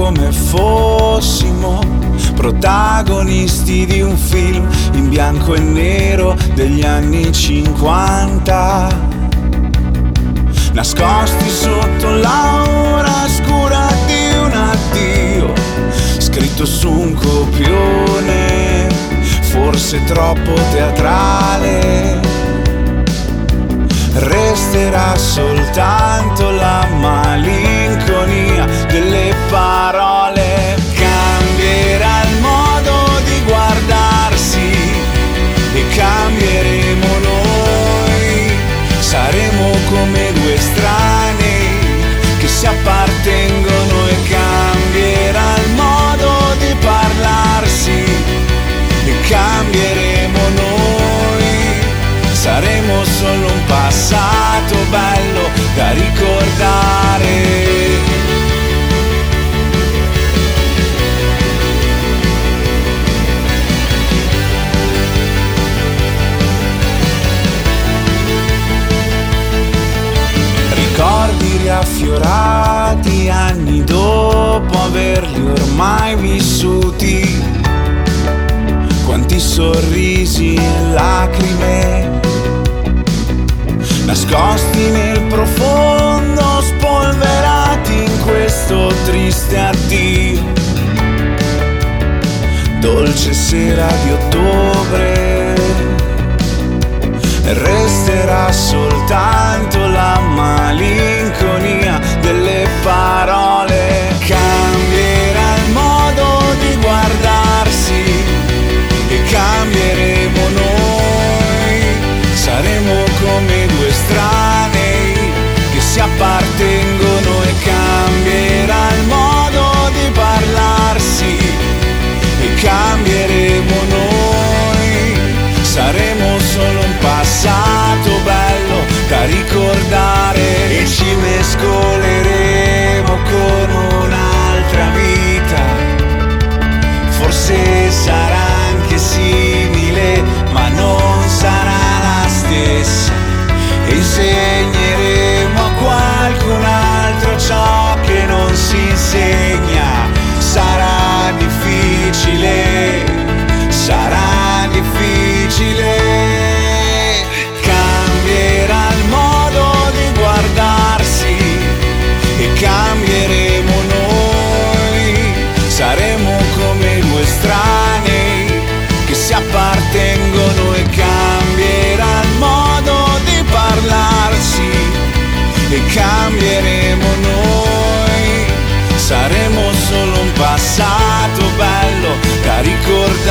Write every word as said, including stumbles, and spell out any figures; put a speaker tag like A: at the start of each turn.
A: come fossimo protagonisti di un film in bianco e nero degli anni cinquanta, nascosti sotto l'aura scura di un addio scritto su un copione, forse troppo teatrale. Resterà soltanto la malinconia delle parole. Cambierà il modo di guardarsi e cambieremo noi. Saremo come due estranei che si appartengono, e cambierà il modo di parlarsi e cambieremo noi. Saremo solo un passato bello da ricordare. Ricordi riaffiorati anni dopo averli ormai vissuti, quanti sorrisi e lacrime nascosti nel profondo, spolverati in questo triste addio. Dolce sera di ottobre, resterà soltanto la malinconia delle parole. Cambierà il modo di guardarsi e cambieremo noi. Saremo come due estranei che si appartengono, e cambierà il modo di parlarsi e cambieremo noi. Saremo solo un passato bello da ricordare, e ci mescoleremo con un'altra vita. Forse sarà anche simile, ma non sarà la stessa, e insegneremo a qualcun altro ciò che non si insegna. Sarà difficile, sarà difficile. Cambierà il modo di guardarsi e cambieremo noi. Saremo come due estranei che si appartengono, e cambierà il modo di parlarsi e cambieremo noi. Saremo solo un passato bello da ricordare.